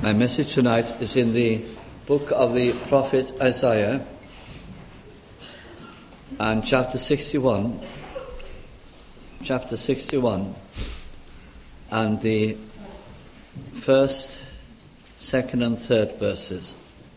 My message tonight is in the book of the prophet Isaiah and chapter 61 and the first, second and third verses.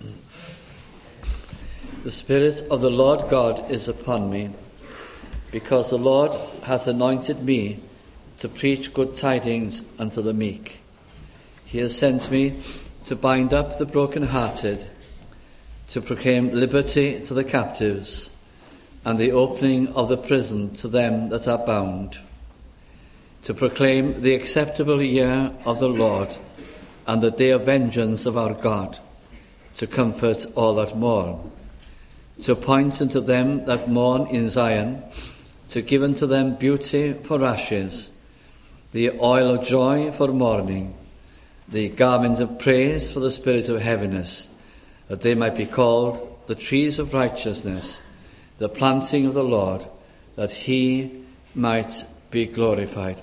The Spirit of the Lord God is upon me, because the Lord hath anointed me to preach good tidings unto the meek. He has sent me to bind up the brokenhearted, to proclaim liberty to the captives, and the opening of the prison to them that are bound, to proclaim the acceptable year of the Lord, and the day of vengeance of our God, to comfort all that mourn, to appoint unto them that mourn in Zion, to give unto them beauty for ashes, the oil of joy for mourning, the garment of praise for the spirit of heaviness, that they might be called the trees of righteousness, the planting of the Lord, that he might be glorified.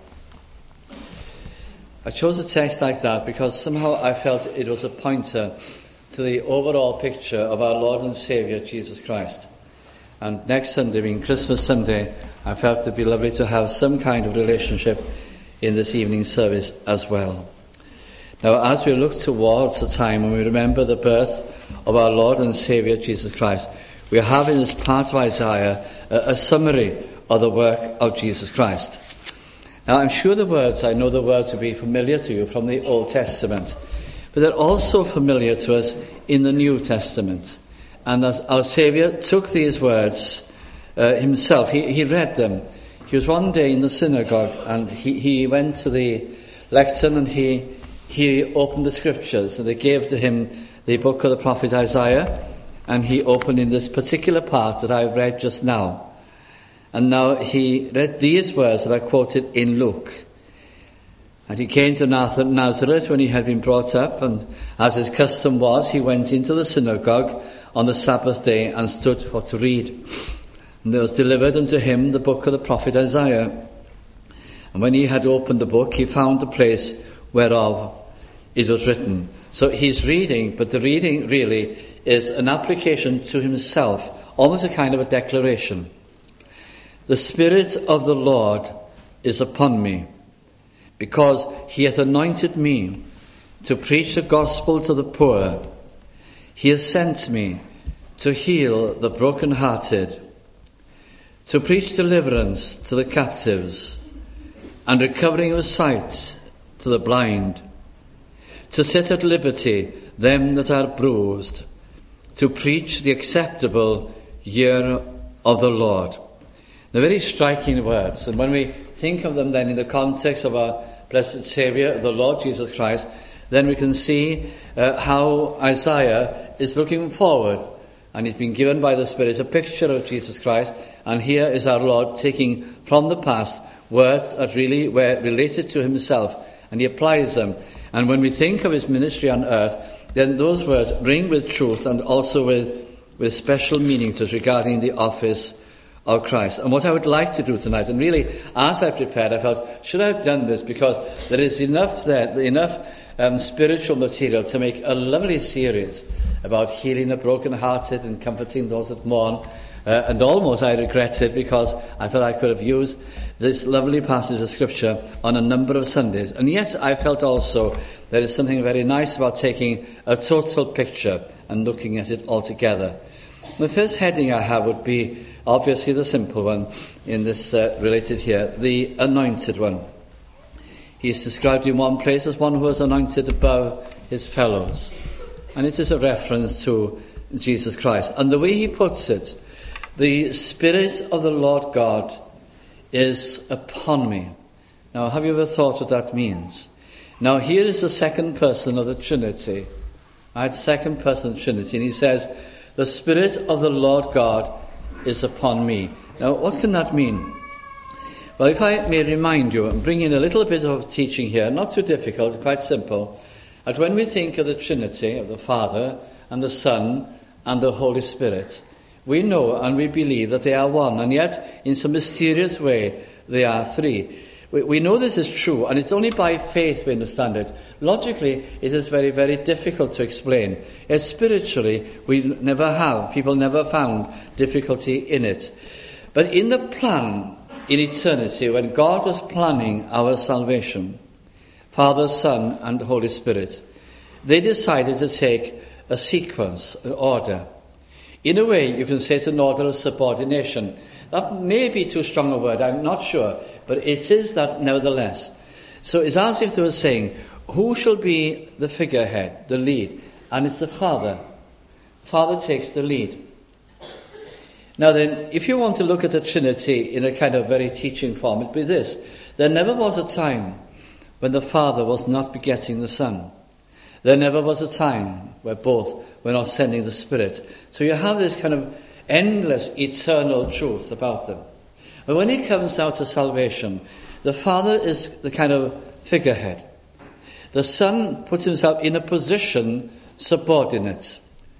I chose a text like that because somehow I felt it was a pointer to the overall picture of our Lord and Saviour, Jesus Christ. And next Sunday, being Christmas Sunday, I felt it would be lovely to have some kind of relationship in this evening service as well. Now, as we look towards the time when we remember the birth of our Lord and Saviour, Jesus Christ, we have in this part of Isaiah a summary of the work of Jesus Christ. Now, I'm sure I know the words will be familiar to you from the Old Testament, but they're also familiar to us in the New Testament. And as our Saviour took these words himself, he read them. He was one day in the synagogue, and he went to the lectern, and he opened the scriptures, and they gave to him the book of the prophet Isaiah, and he opened in this particular part that I've read just now. And now he read these words that are quoted in Luke. And he came to Nazareth when he had been brought up, and as his custom was, he went into the synagogue on the Sabbath day and stood for to read. And there was delivered unto him the book of the prophet Isaiah. And when he had opened the book, he found the place whereof it was written. So he's reading, but the reading really is an application to himself, almost a kind of a declaration. The Spirit of the Lord is upon me, because he hath anointed me to preach the gospel to the poor. He has sent me to heal the brokenhearted, to preach deliverance to the captives, and recovering of sight to the blind, to set at liberty them that are bruised, to preach the acceptable year of the Lord. They're very striking words, and when we think of them then in the context of our blessed Saviour, the Lord Jesus Christ, then we can see how Isaiah is looking forward, and he's been given by the Spirit a picture of Jesus Christ, and here is our Lord taking from the past words that really were related to himself, and he applies them. And when we think of his ministry on earth, then those words ring with truth and also with special meaning to us regarding the office of Christ. And what I would like to do tonight, and really as I prepared, I felt, should I have done this? Because there is enough spiritual material to make a lovely series about healing the brokenhearted and comforting those that mourn. And almost I regret it, because I thought I could have used this lovely passage of Scripture on a number of Sundays. And yet I felt also there is something very nice about taking a total picture and looking at it all together. The first heading I have would be obviously the simple one in this related here, the anointed one. He is described in one place as one who is anointed above his fellows. And it is a reference to Jesus Christ. And the way he puts it, the Spirit of the Lord God is upon me. Now, have you ever thought what that means? Now, here is the second person of the Trinity. The second person of the Trinity. And he says, the Spirit of the Lord God is upon me. Now, what can that mean? Well, if I may remind you and bring in a little bit of teaching here, not too difficult, quite simple, that when we think of the Trinity, of the Father and the Son and the Holy Spirit, we know and we believe that they are one, and yet in some mysterious way they are three. We know this is true, and it's only by faith we understand it. Logically, it is very, very difficult to explain. Yet spiritually, people never found difficulty in it. But in the plan, in eternity, when God was planning our salvation, Father, Son, and Holy Spirit, they decided to take a sequence, an order. In a way, you can say it's an order of subordination. That may be too strong a word, I'm not sure, but it is that nevertheless. So it's as if they were saying, who shall be the figurehead, the lead? And it's the Father. Father takes the lead. Now then, if you want to look at the Trinity in a kind of very teaching form, it'd be this. There never was a time when the Father was not begetting the Son. There never was a time where both were not sending the Spirit. So you have this kind of endless, eternal truth about them. But when it comes down to salvation, the Father is the kind of figurehead. The Son puts himself in a position subordinate.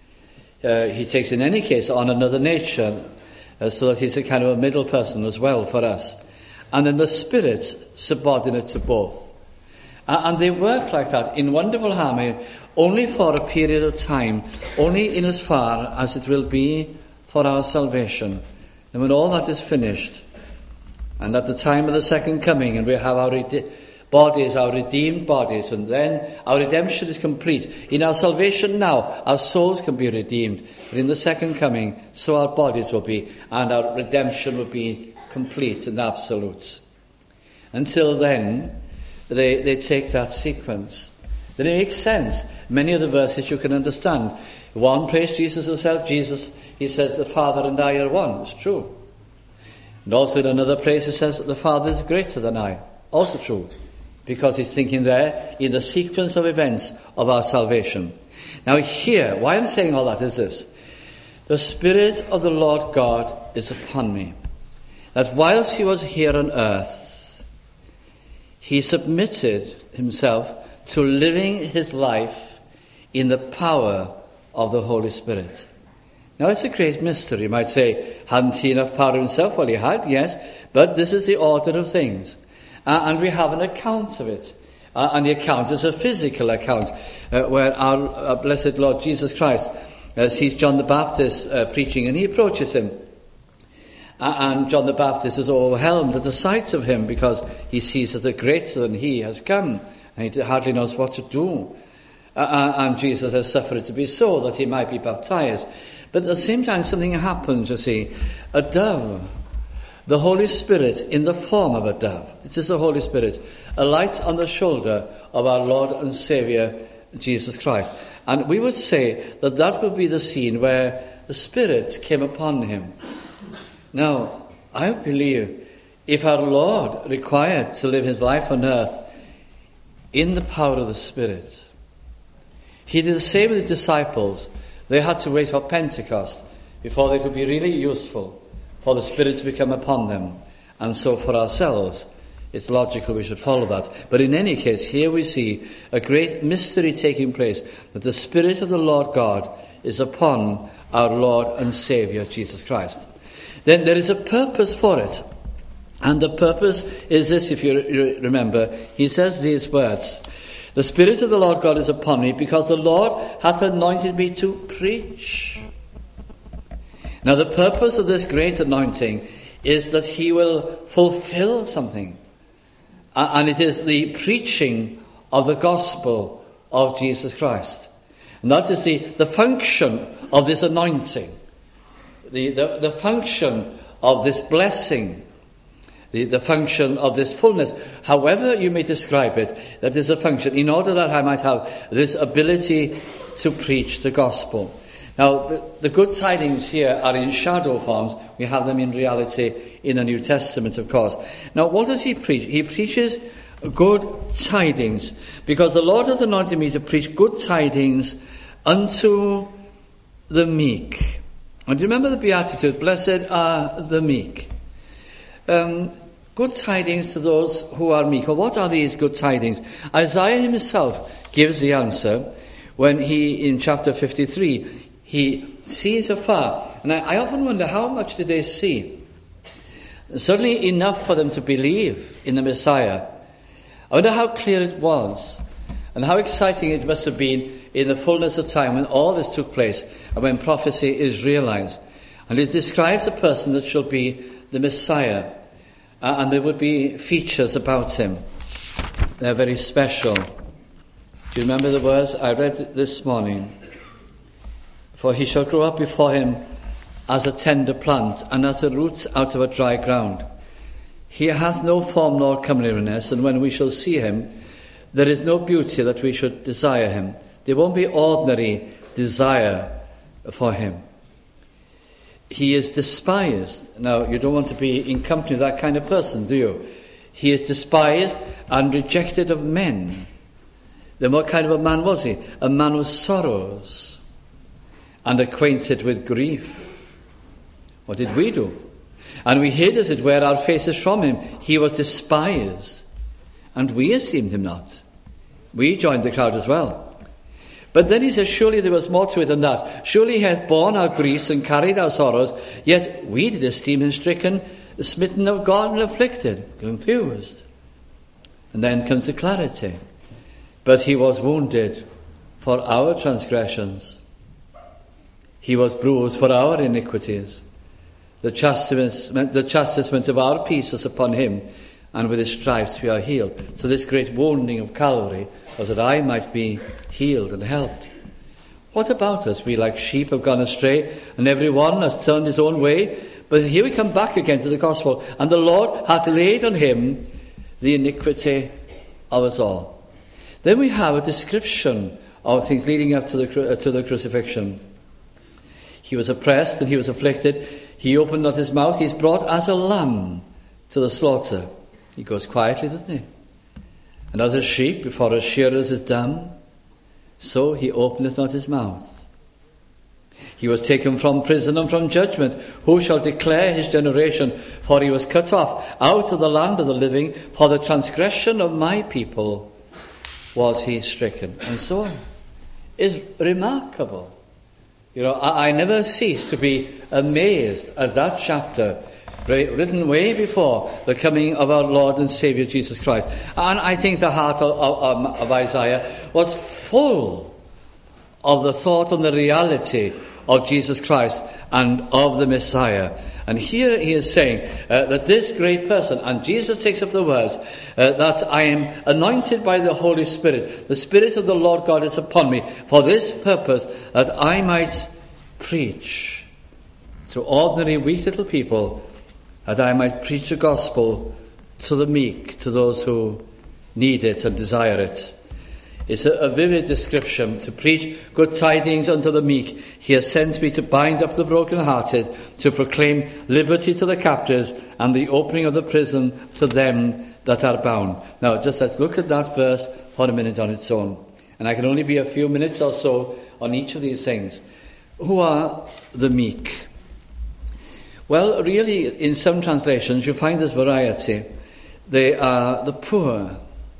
He takes, in any case, on another nature, so that he's a kind of a middle person as well for us. And then the Spirit subordinate to both. And they work like that in wonderful harmony, only for a period of time, only in as far as it will be for our salvation. And when all that is finished, and at the time of the second coming, and we have our bodies, our redeemed bodies, and then our redemption is complete. In our salvation now, our souls can be redeemed. But in the second coming, so our bodies will be, and our redemption will be complete and absolute. Until then, they take that sequence. Then it makes sense. Many of the verses you can understand. One place Jesus himself, he says, the Father and I are one. It's true. And also in another place he says, the Father is greater than I. Also true. Because he's thinking there in the sequence of events of our salvation. Now here, why I'm saying all that is this. The Spirit of the Lord God is upon me. That whilst he was here on earth, he submitted himself to living his life in the power of the Holy Spirit. Now it's a great mystery. You might say, hadn't he enough power himself? Well, he had, yes, but this is the order of things. And we have an account of it. And the account is a physical account, where our blessed Lord Jesus Christ sees John the Baptist preaching, and he approaches him. And John the Baptist is overwhelmed at the sight of him, because he sees that the greater than he has come, and he hardly knows what to do. And Jesus has suffered to be so, that he might be baptized. But at the same time, something happens, you see. A dove, the Holy Spirit in the form of a dove. This is the Holy Spirit, alights on the shoulder of our Lord and Saviour, Jesus Christ. And we would say that that would be the scene where the Spirit came upon him. Now, I believe if our Lord required to live his life on earth in the power of the Spirit, he did the same with his disciples. They had to wait for Pentecost before they could be really useful, for the Spirit to become upon them. And so for ourselves, it's logical we should follow that. But in any case, here we see a great mystery taking place, that the Spirit of the Lord God is upon our Lord and Saviour, Jesus Christ. Then there is a purpose for it. And the purpose is this, if you remember. He says these words, the Spirit of the Lord God is upon me, because the Lord hath anointed me to preach. Now the purpose of this great anointing is that he will fulfill something. And it is the preaching of the gospel of Jesus Christ. And that is the function of this anointing. The function of this blessing, the function of this fullness, however you may describe it, that is a function, in order that I might have this ability to preach the gospel. Now, the good tidings here are in shadow forms. We have them in reality in the New Testament, of course. Now, what does he preach? He preaches good tidings, because the Lord hath anointed me to preach good tidings unto the meek. And do you remember the Beatitude? Blessed are the meek. Good tidings to those who are meek. Well, what are these good tidings? Isaiah himself gives the answer when he, in chapter 53, he sees afar. And I often wonder, how much did they see? Certainly enough for them to believe in the Messiah. I wonder how clear it was and how exciting it must have been in the fullness of time when all this took place and when prophecy is realized. And it describes a person that shall be the Messiah. And there would be features about him. They're very special. Do you remember the words I read this morning? For he shall grow up before him as a tender plant, and as a root out of a dry ground. He hath no form nor comeliness, and when we shall see him, there is no beauty that we should desire him. There won't be ordinary desire for him. He is despised. Now, you don't want to be in company of that kind of person, do you? He is despised and rejected of men. Then what kind of a man was he? A man of sorrows and acquainted with grief. What did we do? And we hid, as it were, our faces from him. He was despised, and we esteemed him not. We joined the crowd as well. But then he says, surely there was more to it than that. Surely he hath borne our griefs and carried our sorrows, yet we did esteem him stricken, smitten of God, and afflicted, confused. And then comes the clarity. But he was wounded for our transgressions. He was bruised for our iniquities. The chastisement of our peace was upon him, and with his stripes we are healed. So this great wounding of Calvary was that I might be healed and helped. What about us? We like sheep have gone astray, and every one has turned his own way. But here we come back again to the gospel. And the Lord hath laid on him the iniquity of us all. Then we have a description of things leading up to the crucifixion. He was oppressed and he was afflicted. He opened not his mouth. He is brought as a lamb to the slaughter. He goes quietly, doesn't he? And as a sheep before his shearers is dumb, so he openeth not his mouth. He was taken from prison and from judgment. Who shall declare his generation? For he was cut off out of the land of the living. For the transgression of my people was he stricken. And so on. It's remarkable. You know, I never cease to be amazed at that chapter, written way before the coming of our Lord and Saviour Jesus Christ. And I think the heart of Isaiah was full of the thought and the reality of Jesus Christ and of the Messiah. And here he is saying that this great person, and Jesus takes up the words, that I am anointed by the Holy Spirit. The Spirit of the Lord God is upon me for this purpose, that I might preach to ordinary weak little people, that I might preach the gospel to the meek, to those who need it and desire it. It's a vivid description, to preach good tidings unto the meek. He has sent me to bind up the brokenhearted, to proclaim liberty to the captives, and the opening of the prison to them that are bound. Now, just let's look at that verse for a minute on its own. And I can only be a few minutes or so on each of these things. Who are the meek? Well, really, in some translations, you find this variety. They are the poor.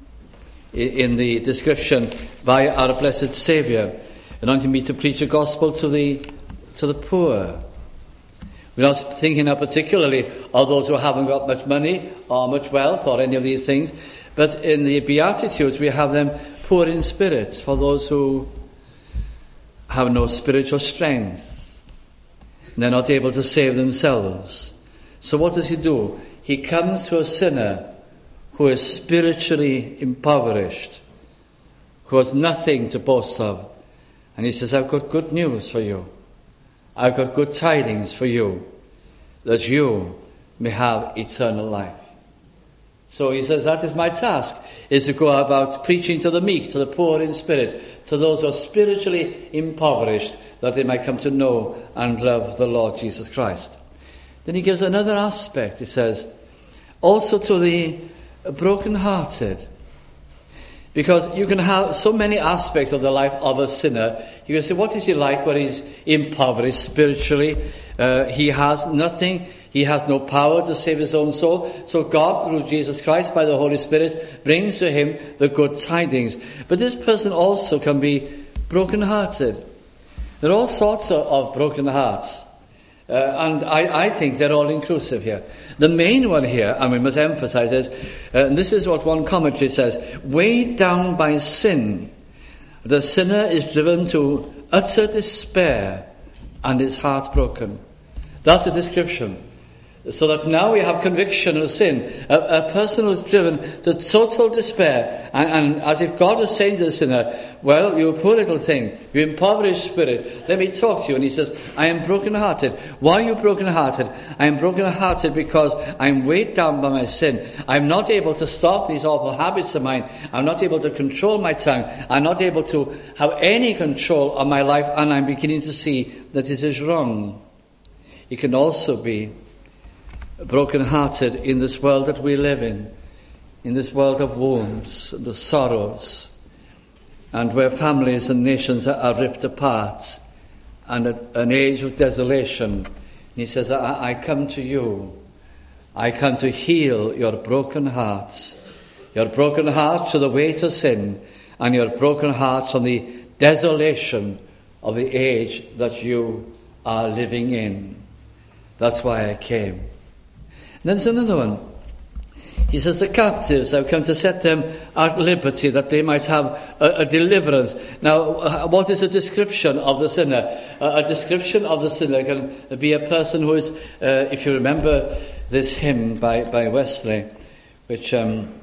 In the description by our blessed Saviour, anointing me to preach the gospel to the poor. We're not thinking now particularly of those who haven't got much money or much wealth or any of these things, but in the Beatitudes we have them poor in spirit, for those who have no spiritual strength. They're not able to save themselves. So what does he do? He comes to a sinner who is spiritually impoverished, who has nothing to boast of. And he says, I've got good news for you. I've got good tidings for you, that you may have eternal life. So he says, that is my task, is to go about preaching to the meek, to the poor in spirit, to those who are spiritually impoverished, that they might come to know and love the Lord Jesus Christ. Then he gives another aspect. He says, also to the broken-hearted. Because you can have so many aspects of the life of a sinner. You can say, what is he like when he's impoverished spiritually? He has nothing. He has no power to save his own soul. So God, through Jesus Christ, by the Holy Spirit, brings to him the good tidings. But this person also can be broken-hearted. There are all sorts of broken hearts. And I think they're all inclusive here. The main one here, and we must emphasize, is, and this is what one commentary says, weighed down by sin, the sinner is driven to utter despair and his heart broken. That's a description. So that now we have conviction of sin. A person who's driven to total despair, and as if God is saying to the sinner, well, you poor little thing, you impoverished spirit, let me talk to you. And he says, I am broken-hearted. Why are you broken-hearted? I am broken-hearted because I'm weighed down by my sin. I'm not able to stop these awful habits of mine. I'm not able to control my tongue. I'm not able to have any control of my life, and I'm beginning to see that it is wrong. It can also be broken-hearted in this world that we live in this world of wounds and of sorrows, and where families and nations are ripped apart, and at an age of desolation. And he says, I come to you. I come to heal your broken hearts to the weight of sin, and your broken hearts from the desolation of the age that you are living in. That's why I came. Then there's another one. He says, the captives, I've come to set them at liberty, that they might have a deliverance. Now, what is a description of the sinner? A description of the sinner can be a person who is, if you remember this hymn by Wesley, which,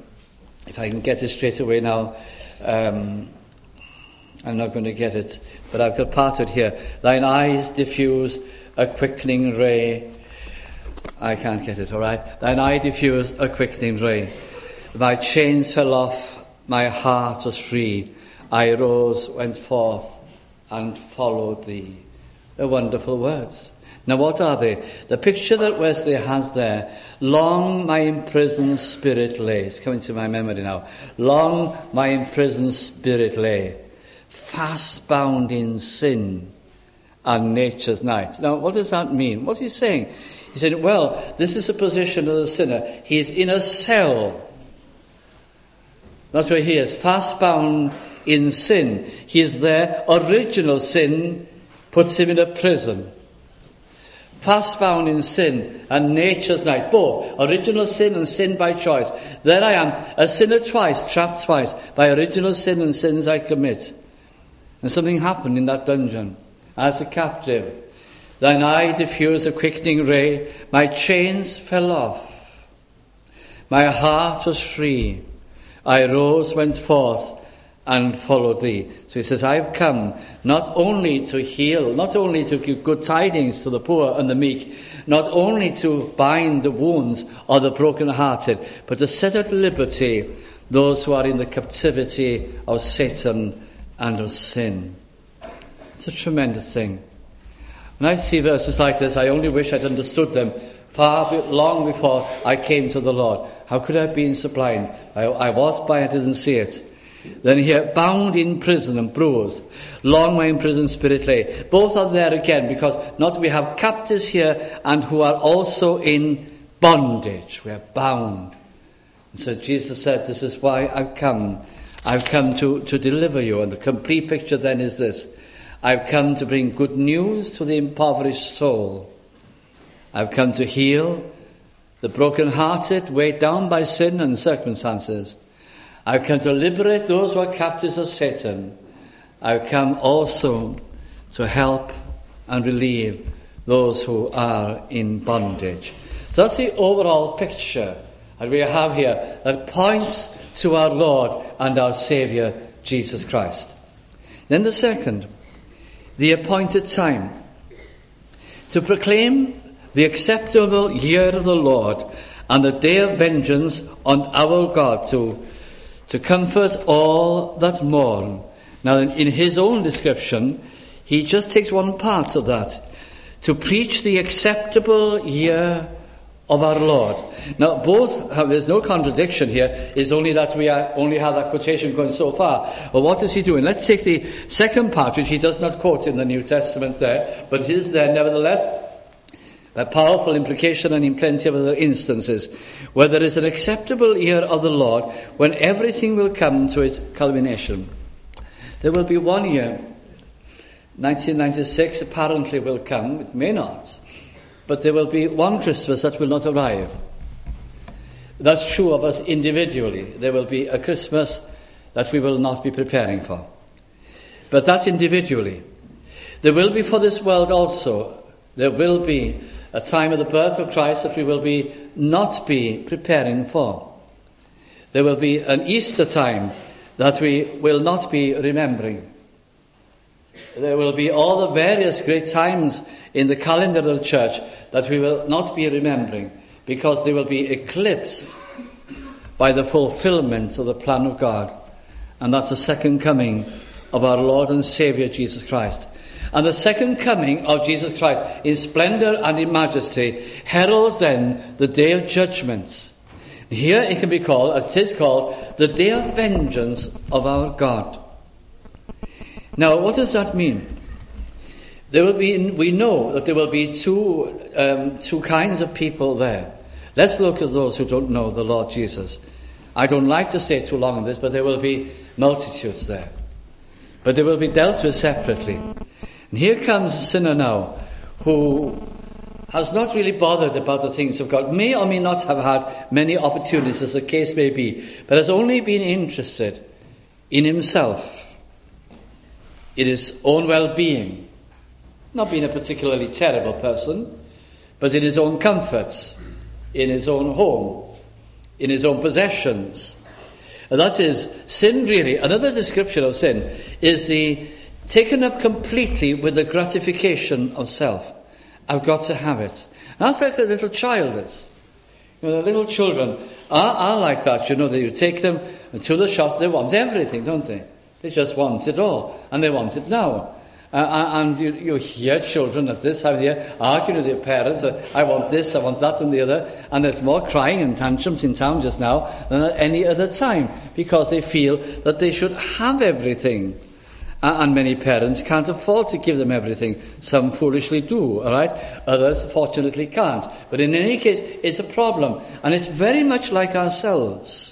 if I can get it straight away now, I'm not going to get it, but I've got part of it here. Thine eyes diffuse a quickening ray. I can't get it, all right. Thine eye diffused a quickening ray. My chains fell off, my heart was free. I rose, went forth, and followed thee. They're wonderful words. Now what are they? The picture that Wesley has there, long my imprisoned spirit lay. It's coming to my memory now. Long my imprisoned spirit lay, fast bound in sin and nature's night. Now what does that mean? What's he saying? He said, well, this is a position of the sinner. He's in a cell. That's where he is, fast bound in sin. He is there. Original sin puts him in a prison. Fast bound in sin and nature's night. Both. Original sin and sin by choice. There I am, a sinner twice, trapped twice, by original sin and sins I commit. And something happened in that dungeon. As a captive, thine eye diffused a quickening ray, my chains fell off. My heart was free. I rose, went forth, and followed thee. So he says, I've come not only to heal, not only to give good tidings to the poor and the meek, not only to bind the wounds of the broken-hearted, but to set at liberty those who are in the captivity of Satan and of sin. It's a tremendous thing. When I see verses like this, I only wish I'd understood them long before I came to the Lord. How could I have been so blind? I was, but I didn't see it. Then here, bound in prison and bruised, long my imprisoned spirit lay. Both are there again, because not we have captives here and who are also in bondage. We are bound. And so Jesus says, this is why I've come. I've come to deliver you. And the complete picture then is this. I've come to bring good news to the impoverished soul. I've come to heal the broken-hearted, weighed down by sin and circumstances. I've come to liberate those who are captives of Satan. I've come also to help and relieve those who are in bondage. So that's the overall picture that we have here that points to our Lord and our Saviour, Jesus Christ. Then the second, the appointed time, to proclaim the acceptable year of the Lord and the day of vengeance on our God, to comfort all that mourn. Now, in his own description, he just takes one part of that, to preach the acceptable year of our Lord. Now, both, there's no contradiction here, it's only that we only have that quotation going so far. But what is he doing? Let's take the second part, which he does not quote in the New Testament there, but it is there nevertheless. A powerful implication and in plenty of other instances, where there is an acceptable year of the Lord, when everything will come to its culmination. There will be one year, 1996 apparently will come, it may not, but there will be one Christmas that will not arrive. That's true of us individually. There will be a Christmas that we will not be preparing for. But that's individually. There will be for this world also, there will be a time of the birth of Christ that we will not be preparing for. There will be an Easter time that we will not be remembering. There will be all the various great times in the calendar of the church that we will not be remembering, because they will be eclipsed by the fulfillment of the plan of God. And that's the second coming of our Lord and Saviour Jesus Christ. And the second coming of Jesus Christ in splendour and in majesty heralds then the day of judgment. Here it can be called, as it is called, the day of vengeance of our God. Now, what does that mean? We know that there will be two kinds of people there. Let's look at those who don't know the Lord Jesus. I don't like to stay too long on this, but there will be multitudes there. But they will be dealt with separately. And here comes a sinner now who has not really bothered about the things of God, may or may not have had many opportunities, as the case may be, but has only been interested in himself, in his own well-being, not being a particularly terrible person, but in his own comforts, in his own home, in his own possessions. And that is sin, really. Another description of sin is the taken up completely with the gratification of self. I've got to have it. And that's like a little child is. You know, the little children are like that. You know, that you take them to the shops, they want everything, don't they? They just want it all, and they want it now. And you hear children at this time of the year arguing with their parents, I want this, I want that and the other, and there's more crying and tantrums in town just now than at any other time, because they feel that they should have everything. And many parents can't afford to give them everything. Some foolishly do, all right? Others, fortunately, can't. But in any case, it's a problem. And it's very much like ourselves.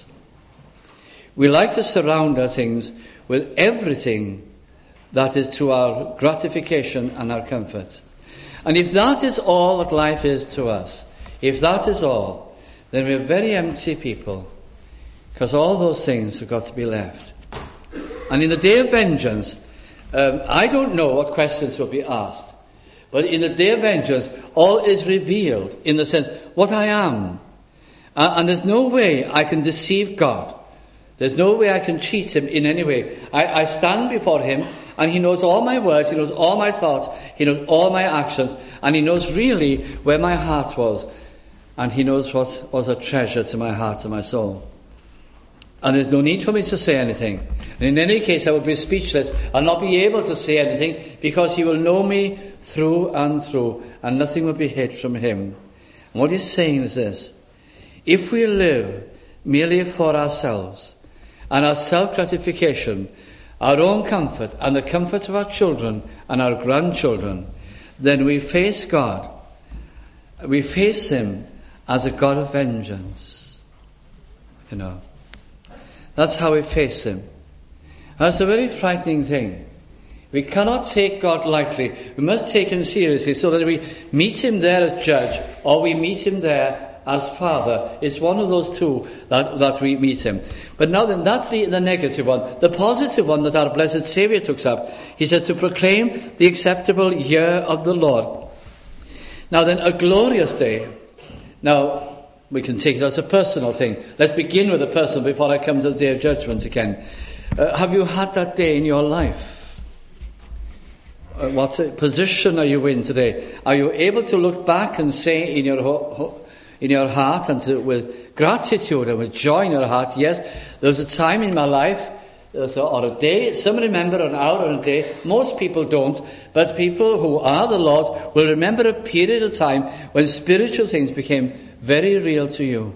We like to surround our things with everything that is to our gratification and our comfort. And if that is all that life is to us, if that is all, then we're very empty people, because all those things have got to be left. And in the day of vengeance, I don't know what questions will be asked, but in the day of vengeance, all is revealed in the sense, what I am. And there's no way I can deceive God. There's no way I can cheat him in any way. I stand before him, and he knows all my words, he knows all my thoughts, he knows all my actions, and he knows really where my heart was, and he knows what was a treasure to my heart and my soul. And there's no need for me to say anything. And in any case, I will be speechless. I'll not be able to say anything, because he will know me through and through, and nothing will be hid from him. And what he's saying is this: if we live merely for ourselves and our self-gratification, our own comfort and the comfort of our children and our grandchildren, then we face God. We face him as a God of vengeance. You know. That's how we face him. That's a very frightening thing. We cannot take God lightly. We must take him seriously, so that we meet him there as judge, or we meet him there as Father. It's one of those two that we meet him. But now then, that's the negative one. The positive one that our blessed Saviour took up, he said, to proclaim the acceptable year of the Lord. Now then, a glorious day. Now, we can take it as a personal thing. Let's begin with the personal before I come to the day of judgment again. Have you had that day in your life? What position are you in today? Are you able to look back and say in your heart, and with gratitude and with joy in your heart, yes, there was a time in my life, or a day, some remember an hour or a day, most people don't, but people who are the Lord will remember a period of time when spiritual things became very real to you.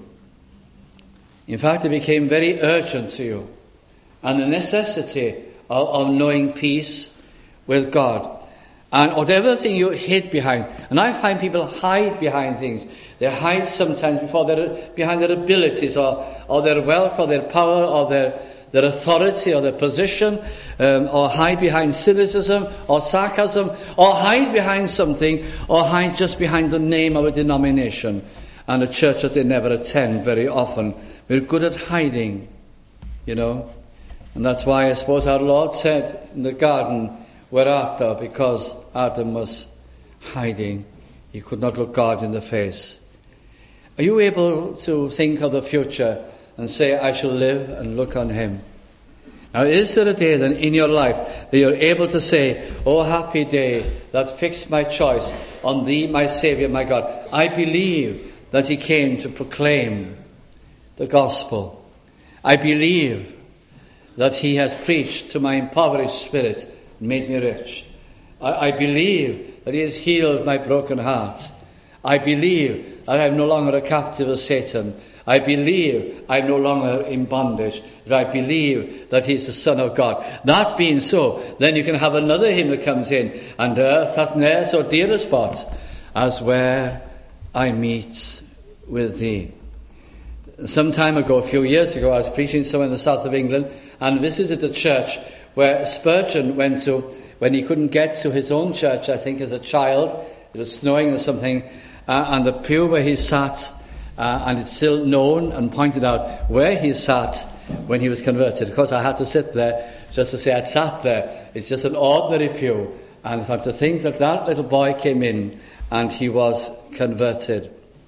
In fact, it became very urgent to you, and the necessity of knowing peace with God. And whatever thing you hid behind, and I find people hide behind things. They hide sometimes behind their abilities, or their wealth, or their power, or their authority or their position, or hide behind cynicism or sarcasm, or hide behind something, or hide just behind the name of a denomination and a church that they never attend very often. We're good at hiding, you know. And that's why I suppose our Lord said in the garden, "Where art thou?" Because Adam was hiding. He could not look God in the face. Are you able to think of the future and say, "I shall live and look on him"? Now, is there a day then in your life that you're able to say, "Oh, happy day that fixed my choice on thee, my Saviour, my God. I believe that he came to proclaim the gospel. I believe that he has preached to my impoverished spirit and made me rich. I believe that he has healed my broken heart. I believe that I am no longer a captive of Satan. I believe I am no longer in bondage. That I believe that he is the Son of God." That being so, then you can have another hymn that comes in. "And earth hath ne'er so dear a spot as where I meet with thee." Some time ago, a few years ago, I was preaching somewhere in the south of England and visited a church where Spurgeon went to when he couldn't get to his own church, I think, as a child. It was snowing or something, and the pew where he sat, and it's still known and pointed out where he sat when he was converted. Of course, I had to sit there just to say I'd sat there. It's just an ordinary pew. And I thought to think that that little boy came in and he was converted.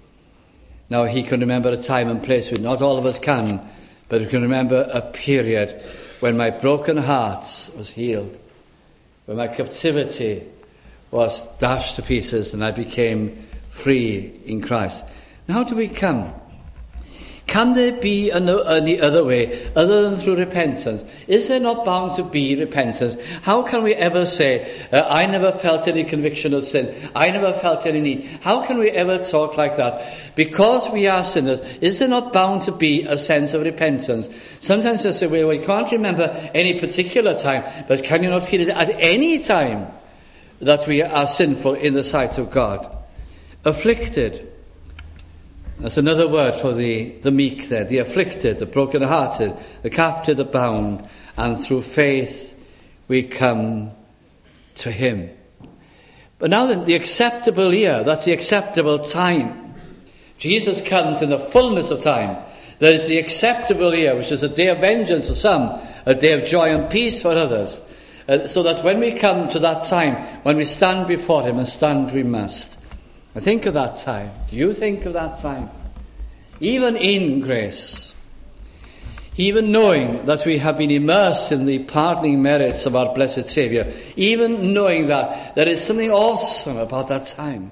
Now, he can remember a time and place which not all of us can, but he can remember a period when my broken heart was healed, when my captivity was dashed to pieces and I became free in Christ. Now, how do we come? Can there be any other way other than through repentance? Is there not bound to be repentance? How can we ever say, "I never felt any conviction of sin. I never felt any need"? How can we ever talk like that? Because we are sinners, is there not bound to be a sense of repentance? Sometimes they say, "Well, we can't remember any particular time," but can you not feel it at any time that we are sinful in the sight of God? Afflicted. That's another word for the meek there, the afflicted, the broken-hearted, the captive, the bound, and through faith we come to him. But now then, the acceptable year, that's the acceptable time. Jesus comes in the fullness of time. There is the acceptable year, which is a day of vengeance for some, a day of joy and peace for others. So that when we come to that time, when we stand before him, and stand we must. I think of that time. Do you think of that time? Even in grace, even knowing that we have been immersed in the pardoning merits of our blessed Saviour, even knowing that there is something awesome about that time.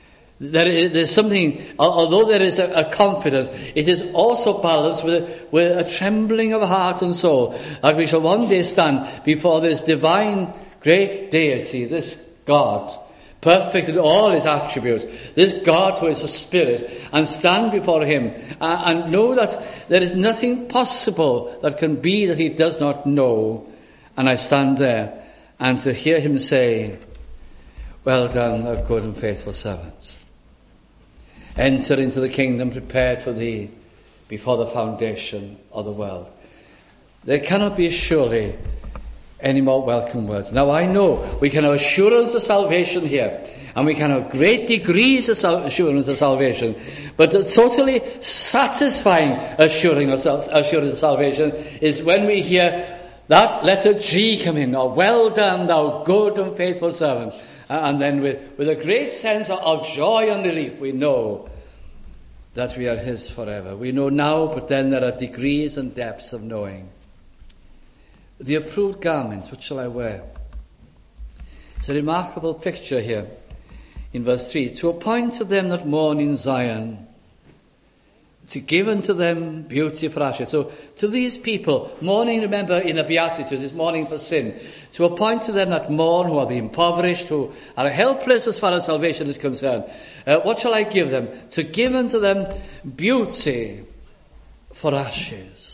There's something, although there is a confidence, it is also balanced with a trembling of heart and soul, that we shall one day stand before this divine great deity, this God, perfect in all his attributes, this God who is a spirit, and stand before him and know that there is nothing possible that can be that he does not know. And I stand there and to hear him say, "Well done, thou good and faithful servant. Enter into the kingdom prepared for thee before the foundation of the world." There cannot be surely any more welcome words. Now, I know we can have assurance of salvation here, and we can have great degrees of assurance of salvation, but the totally satisfying assurance of salvation is when we hear that letter G come in, or "Well done, thou good and faithful servant." And then with a great sense of joy and relief, we know that we are his forever. We know now, but then there are degrees and depths of knowing. The approved garment, what shall I wear? It's a remarkable picture here in verse 3. "To appoint to them that mourn in Zion, to give unto them beauty for ashes." So to these people, mourning, remember, in the Beatitudes is mourning for sin. To appoint to them that mourn, who are the impoverished, who are helpless as far as salvation is concerned. What shall I give them? To give unto them beauty for ashes,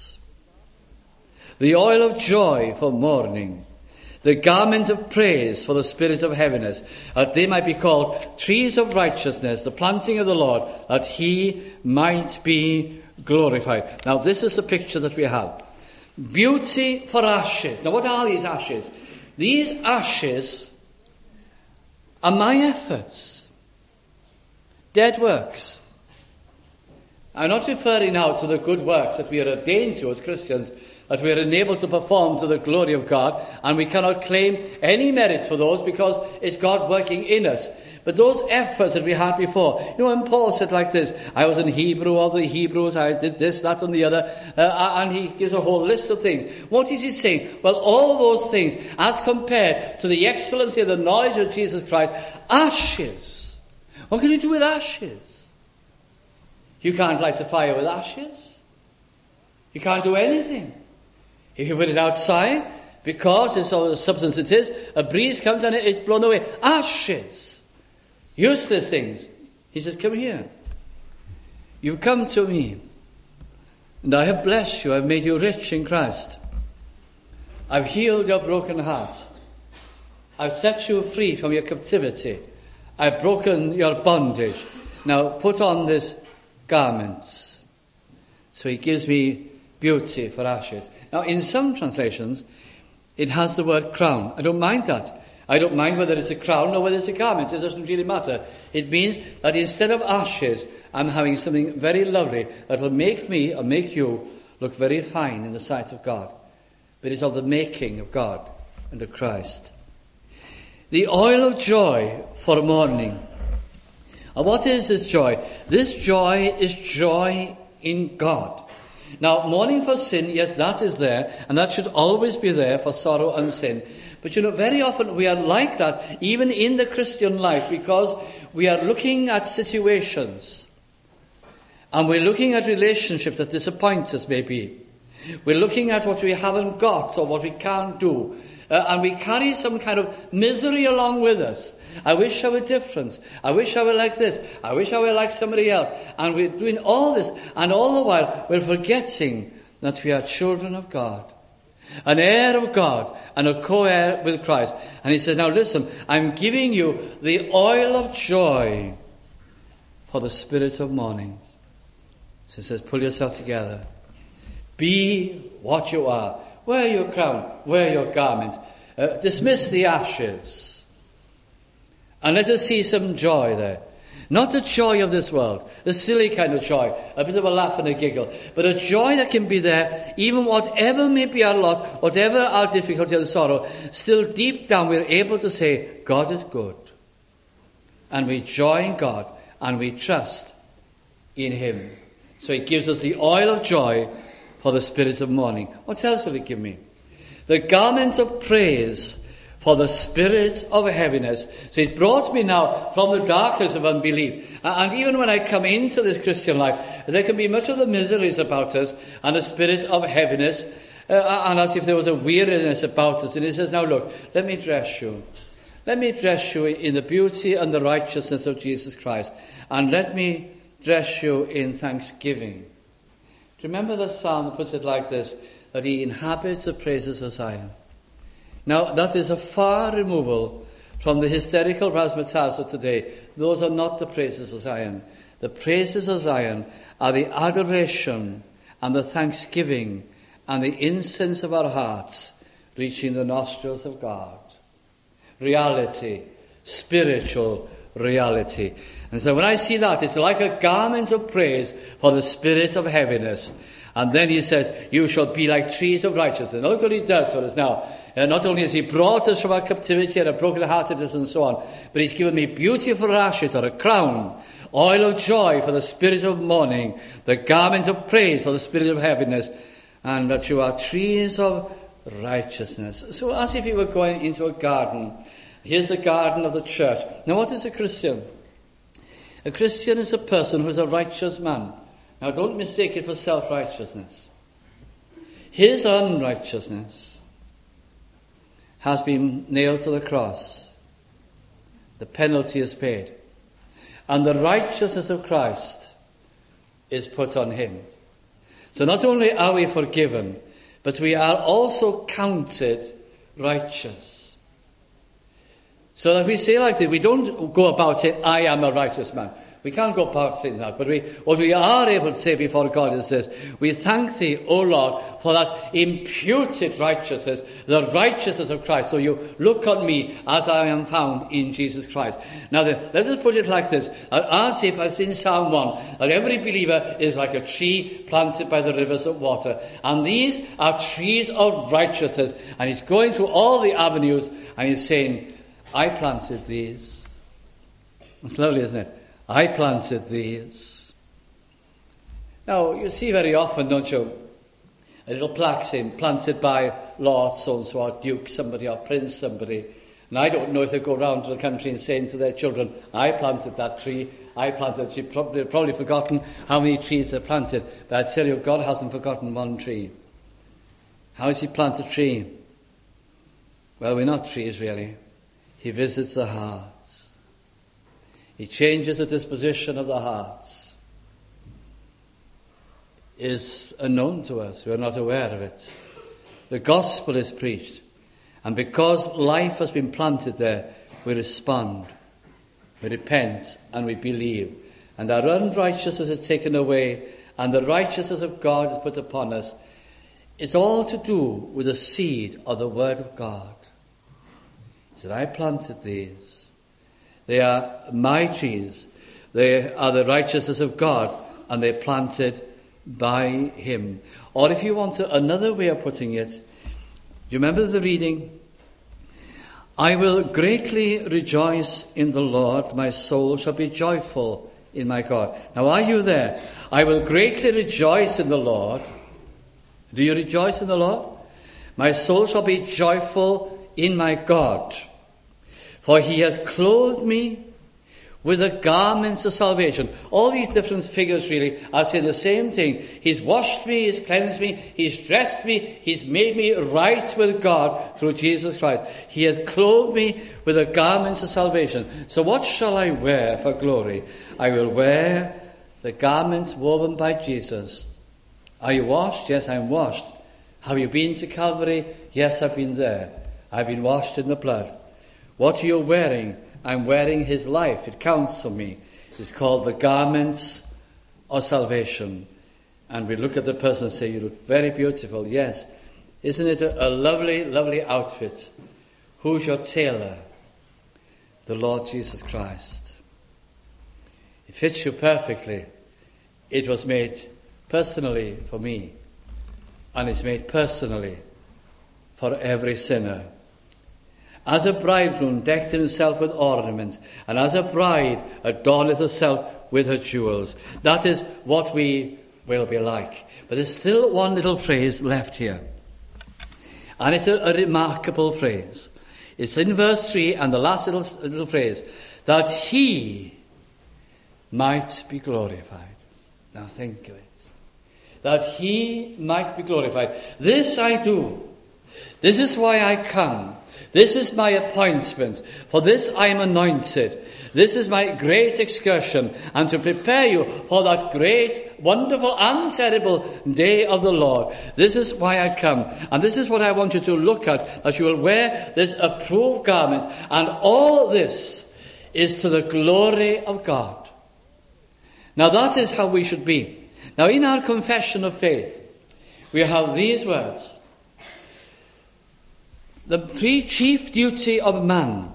the oil of joy for mourning, the garment of praise for the spirit of heaviness, that they might be called trees of righteousness, the planting of the Lord, that he might be glorified. Now, this is the picture that we have. Beauty for ashes. Now, what are these ashes? These ashes are my efforts. Dead works. I'm not referring now to the good works that we are ordained to as Christians, that we are enabled to perform to the glory of God, and we cannot claim any merit for those because it's God working in us. But those efforts that we had before, when Paul said like this, I was in Hebrew of the Hebrews, I did this, that and the other, and he gives a whole list of things. What is he saying? Well, all those things, as compared to the excellency of the knowledge of Jesus Christ, ashes. What can you do with ashes? You can't light a fire with ashes. You can't do anything. If you put it outside, because it's all the substance it is, a breeze comes and it's blown away. Ashes. Useless things. He says, come here. You've come to me, and I have blessed you. I've made you rich in Christ. I've healed your broken heart. I've set you free from your captivity. I've broken your bondage. Now put on this garments. So he gives me beauty for ashes. Now in some translations, it has the word crown. I don't mind that. I don't mind whether it's a crown or whether it's a garment. It doesn't really matter. It means that instead of ashes, I'm having something very lovely that will make me or make you look very fine in the sight of God. But it's of the making of God and of Christ. The oil of joy for mourning. And what is this joy? This joy is joy in God. Now, mourning for sin, yes, that is there, and that should always be there for sorrow and sin. But very often we are like that, even in the Christian life, because we are looking at situations, and we're looking at relationships that disappoint us, maybe. We're looking at what we haven't got or what we can't do, and we carry some kind of misery along with us. I wish I were different. I wish I were like this. I wish I were like somebody else. And we're doing all this, and all the while we're forgetting that we are children of God, an heir of God, and a co-heir with Christ. And he says, now listen, I'm giving you the oil of joy for the spirit of mourning. So he says, pull yourself together. Be what you are. Wear your crown. Wear your garment. Dismiss the ashes. And let us see some joy there. Not the joy of this world, the silly kind of joy, a bit of a laugh and a giggle, but a joy that can be there, even whatever may be our lot, whatever our difficulty and sorrow, still deep down we're able to say, God is good. And we joy in God, and we trust in Him. So He gives us the oil of joy for the spirit of mourning. What else will He give me? The garment of praise for the spirit of heaviness. So He's brought me now from the darkness of unbelief. And even when I come into this Christian life, there can be much of the miseries about us and a spirit of heaviness, and as if there was a weariness about us. And He says, now look, let me dress you. Let me dress you in the beauty and the righteousness of Jesus Christ. And let me dress you in thanksgiving. Remember the psalm that puts it like this, that He inhabits the praises of Zion. Now, that is a far removal from the hysterical razzmatazz of today. Those are not the praises of Zion. The praises of Zion are the adoration and the thanksgiving and the incense of our hearts reaching the nostrils of God. Reality, spiritual reality. And so when I see that, it's like a garment of praise for the spirit of heaviness. And then He says, you shall be like trees of righteousness. And look what He does for us now. Not only has He brought us from our captivity and our broken-heartedness and so on, but He's given me beauty for ashes, or a crown, oil of joy for the spirit of mourning, the garment of praise for the spirit of heaviness, and that you are trees of righteousness. So as if you were going into a garden. Here's the garden of the church. Now what is a Christian? A Christian is a person who is a righteous man. Now don't mistake it for self-righteousness. His unrighteousness has been nailed to the cross. The penalty is paid. And the righteousness of Christ is put on Him. So not only are we forgiven, but we are also counted righteous. So that we say like this, we don't go about saying, I am a righteous man. We can't go past saying that, but what we are able to say before God is this: we thank thee, O Lord, for that imputed righteousness, the righteousness of Christ. So you look on me as I am found in Jesus Christ. Now then, let us put it like this: as if, as in Psalm 1, that every believer is like a tree planted by the rivers of water. And these are trees of righteousness. And he's going through all the avenues and he's saying, I planted these. It's lovely, isn't it? I planted these. Now, you see very often, don't you, a little plaque saying, planted by Lord so-and-so, or Duke somebody, or Prince somebody. And I don't know if they go around to the country and saying to their children, I planted that tree, I planted that tree. They've probably forgotten how many trees they've planted. But I tell you, God hasn't forgotten one tree. How does he plant a tree? Well, we're not trees, really. He visits the hearts. He changes the disposition of the hearts. It is unknown to us. We are not aware of it. The gospel is preached. And because life has been planted there, we respond. We repent and we believe. And our unrighteousness is taken away, and the righteousness of God is put upon us. It's all to do with the seed of the word of God. He said, I planted these. They are my trees. They are the righteousness of God, and they're planted by him. Or if you want another way of putting it, do you remember the reading? I will greatly rejoice in the Lord. My soul shall be joyful in my God. Now, are you there? I will greatly rejoice in the Lord. Do you rejoice in the Lord? My soul shall be joyful in my God. For he hath clothed me with the garments of salvation. All these different figures really are saying the same thing. He's washed me, he's cleansed me, he's dressed me, he's made me right with God through Jesus Christ. He hath clothed me with the garments of salvation. So what shall I wear for glory? I will wear the garments woven by Jesus. Are you washed? Yes, I'm washed. Have you been to Calvary? Yes, I've been there. I've been washed in the blood. What are you wearing? I'm wearing his life. It counts for me. It's called the garments of salvation. And we look at the person and say, you look very beautiful. Yes. Isn't it a lovely, lovely outfit? Who's your tailor? The Lord Jesus Christ. It fits you perfectly. It was made personally for me. And it's made personally for every sinner. As a bridegroom decked himself with ornament, and as a bride adorneth herself with her jewels. That is what we will be like. But there's still one little phrase left here. And it's a remarkable phrase. It's in verse 3 and the last little phrase. That he might be glorified. Now think of it. That he might be glorified. This I do. This is why I come. This is my appointment. For this I am anointed. This is my great excursion. And to prepare you for that great, wonderful and terrible day of the Lord. This is why I come. And this is what I want you to look at. That you will wear this approved garment. And all this is to the glory of God. Now that is how we should be. Now in our confession of faith, we have these words. The chief duty of man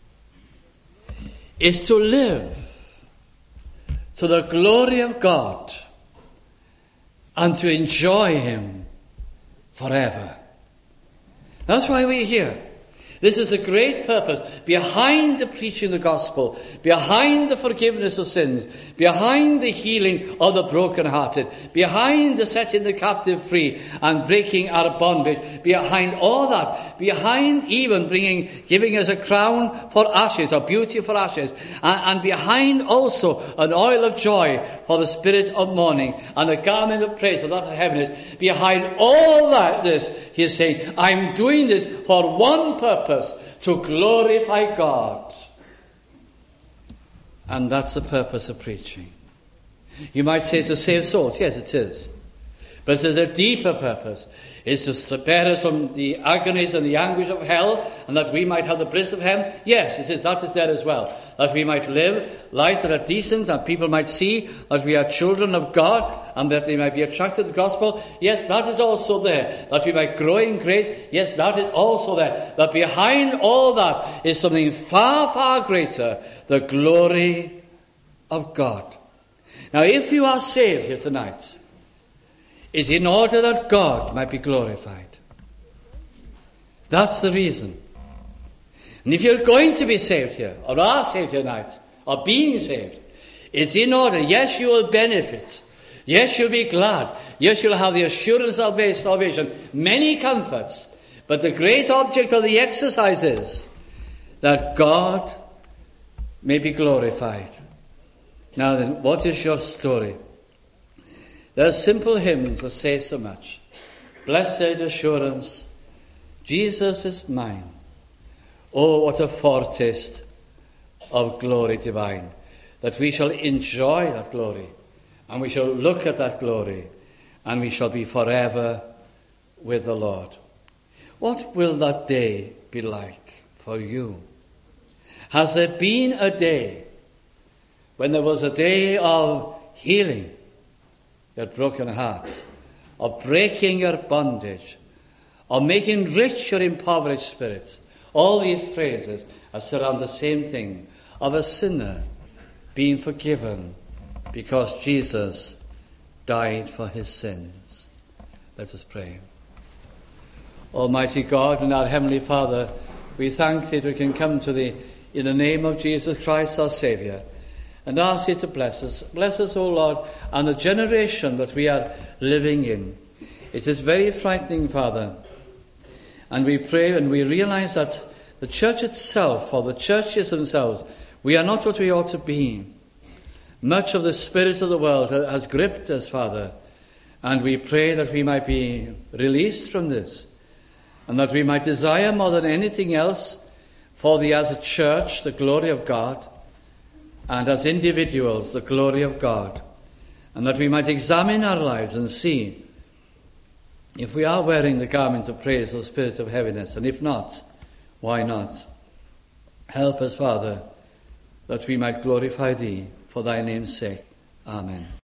is to live to the glory of God and to enjoy him forever. That's why we're here. This is a great purpose behind the preaching of the gospel, behind the forgiveness of sins, behind the healing of the brokenhearted, behind the setting the captive free and breaking our bondage, behind all that, behind even giving us a crown for ashes, or beauty for ashes, and behind also an oil of joy for the spirit of mourning, and a garment of praise, so that of heaviness. Behind all that, he is saying, I'm doing this for one purpose, to glorify God. And that's the purpose of preaching. You might say to save souls. Yes, it is. But there's a deeper purpose. It's to spare us from the agonies and the anguish of hell, and that we might have the bliss of heaven. Yes, it is, that is there as well. That we might live lives that are decent, and people might see that we are children of God, and that they might be attracted to the gospel. Yes, that is also there. That we might grow in grace. Yes, that is also there. But behind all that is something far, far greater, the glory of God. Now, if you are saved here tonight, it's in order that God might be glorified. That's the reason. And if you're going to be saved here, or are saved here tonight, or being saved, it's in order. Yes, you will benefit. Yes, you'll be glad. Yes, you'll have the assurance of salvation, many comforts. But the great object of the exercise is that God may be glorified. Now then, what is your story? There are simple hymns that say so much. Blessed assurance, Jesus is mine. Oh, what a foretaste of glory divine, that we shall enjoy that glory, and we shall look at that glory, and we shall be forever with the Lord. What will that day be like for you? Has there been a day when there was a day of healing your broken hearts, of breaking your bondage, of making rich your impoverished spirits? All these phrases are surround the same thing, of a sinner being forgiven because Jesus died for his sins. Let us pray. Almighty God and our Heavenly Father, we thank thee that we can come to thee in the name of Jesus Christ our Saviour, and ask thee to bless us. Bless us, O Lord, and the generation that we are living in. It is very frightening, Father. And we pray and we realize that the church itself, or the churches themselves, we are not what we ought to be. Much of the spirit of the world has gripped us, Father. And we pray that we might be released from this, and that we might desire more than anything else for thee as a church, the glory of God, and as individuals, the glory of God, and that we might examine our lives and see if we are wearing the garment of praise or the spirit of heaviness, and if not, why not? Help us, Father, that we might glorify thee for thy name's sake. Amen.